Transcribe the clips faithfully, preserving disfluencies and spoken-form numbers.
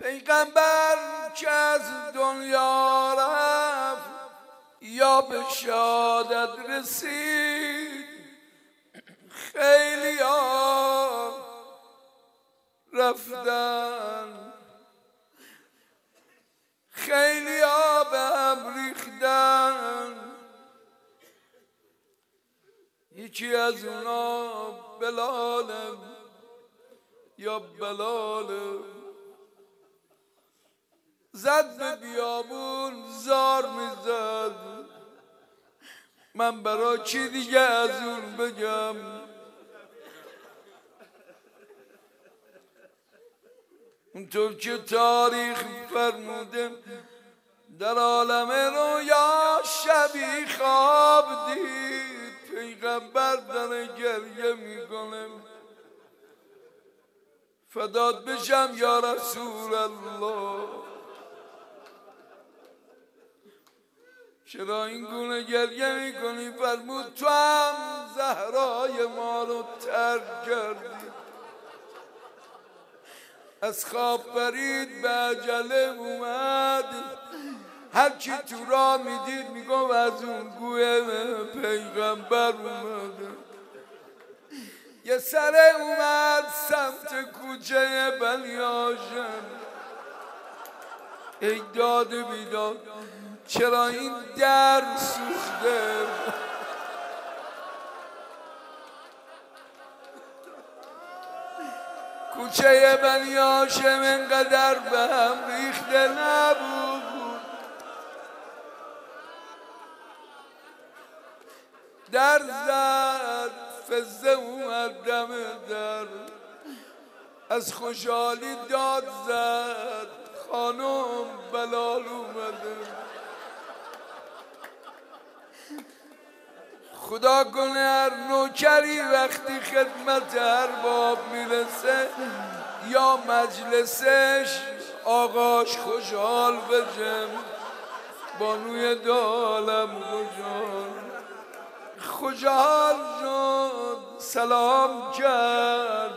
پیغمبر که از دنیا رفت یا به شهادت رسید، خیلی ها رفتن، خیلی ها به هم ریختن. یکی از اونا بلال یا بلال زد به بیابون زار میزد. من برای چی دیگه از اون بگم؟ اونطور که تاریخ فرموده در عالم رویا شبی خواب دید پیغمبر داره گریه میکنه. فدات بشم یا رسول الله، چرا این گونه گریه میکنی؟ فرمود تو هم زهرای ما رو ترک کردی. از خواب پرید به عجله اومد، هرچی تو را میدید میگم از اون گوه پیغمبر اومده. یه سره اومد سمت کوچه بنی هاشم. ای داد بیداد چرا این در سوخته؟ کوچه بنی هاشم انقدر به هم ریخته نبود. در زد فزه اومد دم در، از خوشحالی داد زد خانم بلال اومده. خدا کنه هر نوکری وقتی خدمت ارباب میرسه یا مجلسش آقاش خوشحال بشه. بانوی دالم خوشحال خوشحال شد، سلام کرد،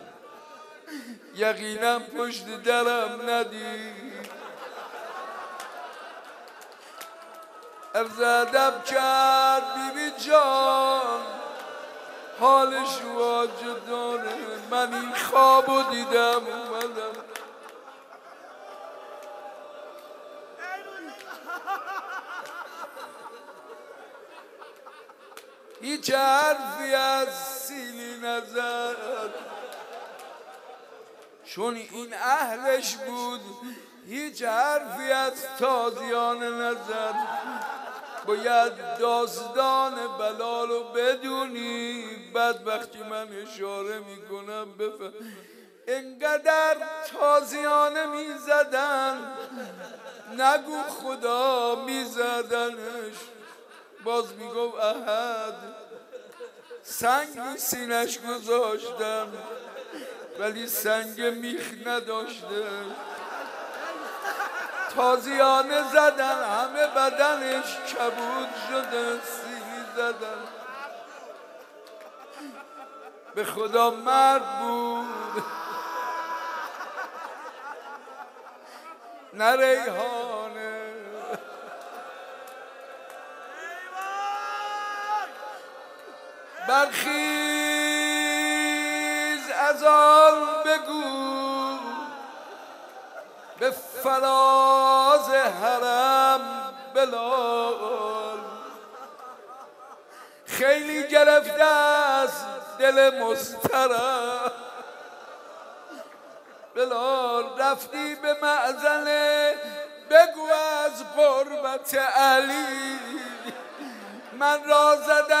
یقینا پشت درم ندید. عرض ادب کرد بی بی جان حالش واجه داره، من این خوابو دیدم اومدم. هیچ حرفی از سیلی نزد، چون این اهلش بود. هیچ حرفی از تازیانه نزد. باید داستان بلال رو بدونی، بعد وقتی من اشاره میکنم بفهم. انقدر تازیانه میزدن نگو خدا میزدنش. باز میگم احد سنگ سینش گذاشتم ولی سنگ میخ نداشته. تازیانه زدن همه بدنش کبود شده، سیلی زدن. به خدا مرد بود نه ریحانه. برخیز از آن بگو به فراز حرم بلال. خیلی گرفته است دل مضطرب بلال. رفتی به معزله بگو از قربت علی من را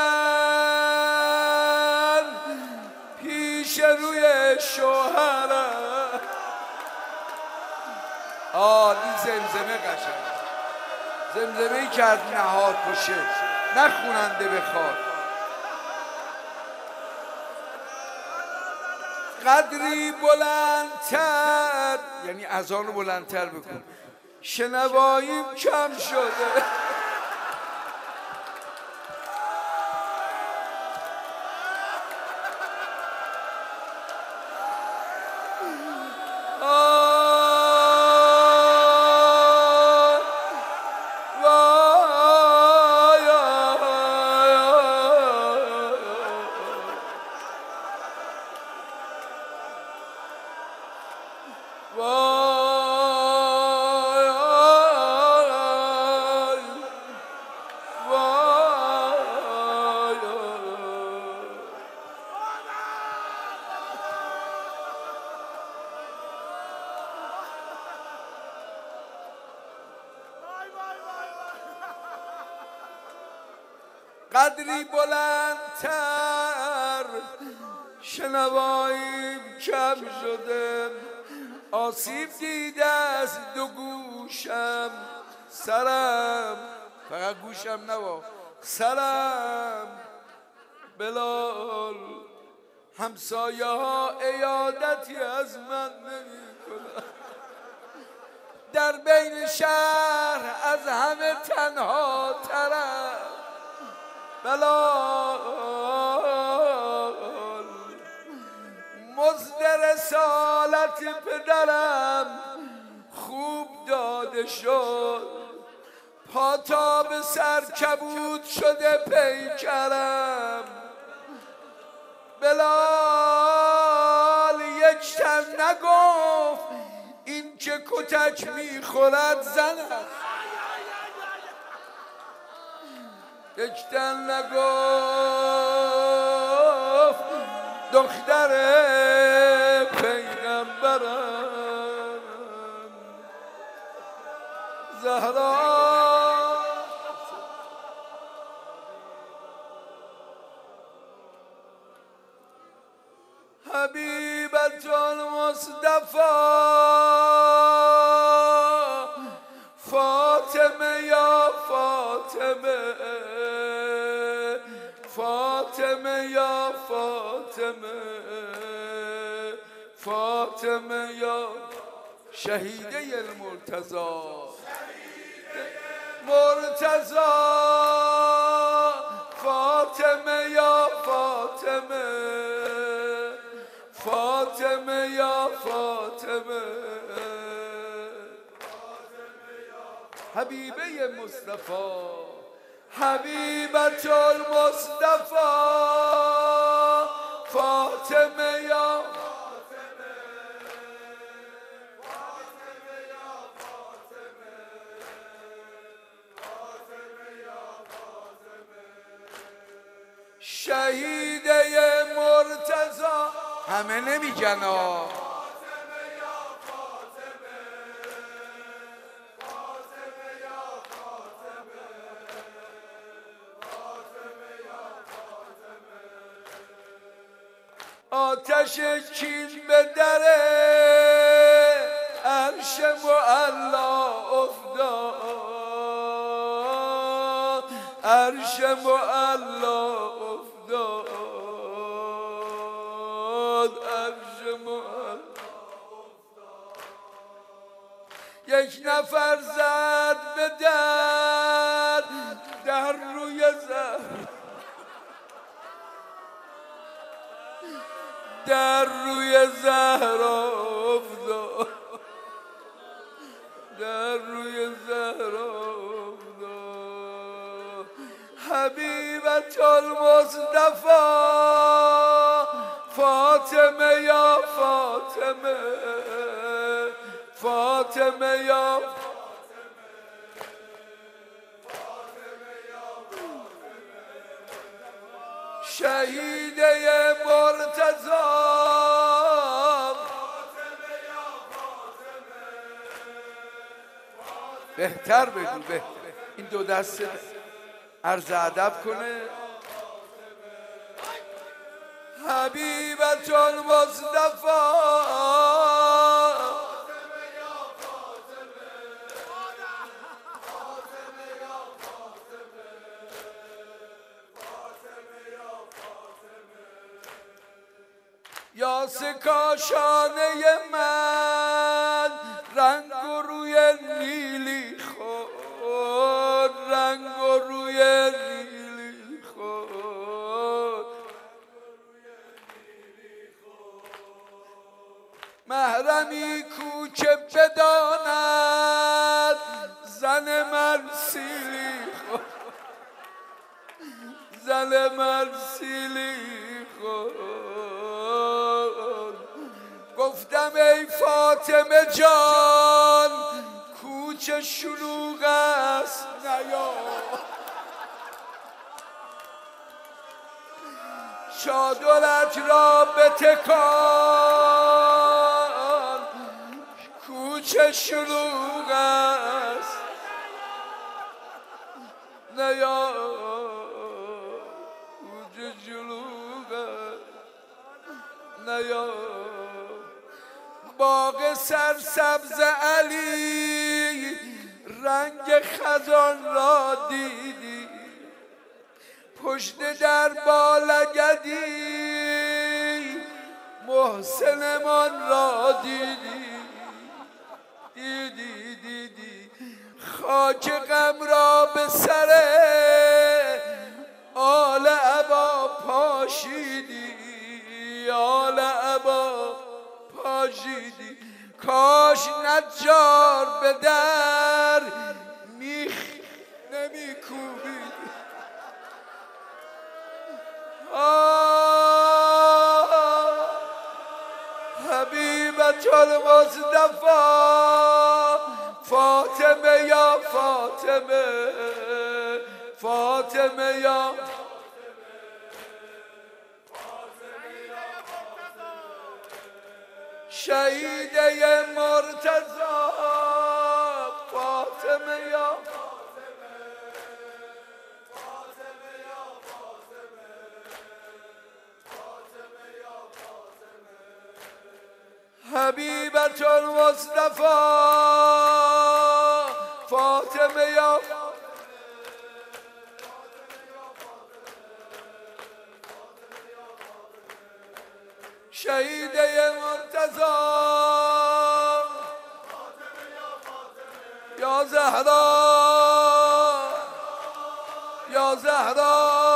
زدن پیش روی شوهرم. آه این زمزمه قشنگ، زمزمه ای که از نهار پشه نخوننده بخواد. قدری بلندتر یعنی اذان رو بلندتر بکن، شنواییم کم شده. آه وای وای قدری بلندتر شنواییم کم شده، آسیب دیده از دو گوشم، سرم فقط گوشم نبا سرم بلال، همسایه ها عیادتی از من نمی کنن، در بین شهر از همه تنها ترم بلال، مزد رسالت پدرم خوب داده شد، پا تا به سر کبود شده پیکرم بلال، یک تن نگفت این که کتک میخورد زن است، یک تن نگفت دختر پیغمبرم زهرا، حبیبت المصطفى فاطمه یا فاطمه، فاطمه یا فاطمه، فاطمه یا شهیده المرتضی، مرتضی فاطمه یا فاطمه، فاطمه یا فاطمه، حبیبه مصطفی، حبیبت المصطفى فاطمه یا شهیده مرتضی، همه نمیگن ها، آتش کین به در عرش معلا افتاد، عرش معلا افتاد، عرش معلا، یک نفر زد به در، در روی زهر، در روی زهرا افتاد، در روی زهرا افتاد، حبیبت المصطفى فاطمه یا فاطمه، فاطمه یا شهیده مرتضی، بهتر بگو، بهتر این دو دست عرض ادب کنه، حبیبت المصطفى یاس کاشانه من، رنگ و روی نیلی خود، رنگ و روی نیلی خود، محرمی کو که بداند زن من سیلی خود، زن من سیلی خود، گفته گفتم ای فاطمه جان کوچه شلوغ است نیا چادرت را بتکان کوچه شلوغ است نیا کوچه شلوغ است نیا باغ سرسبز علی رنگ خزان را دیدی پشت در بالگدی محسنمان را دیدی دیدی دیدی خاک غم را به سر آل عبا پاشیدی آل عبا پاشیدی کاش نجار به در میخ نمی کوبید حبیبت المصطفی فاطمه یا فاطمه فاطمه یا شهیده مرتضی فاطمه یا حبیبت المصطفی فاطمه یا شهیده مرتضی یا زهرا یا زهرا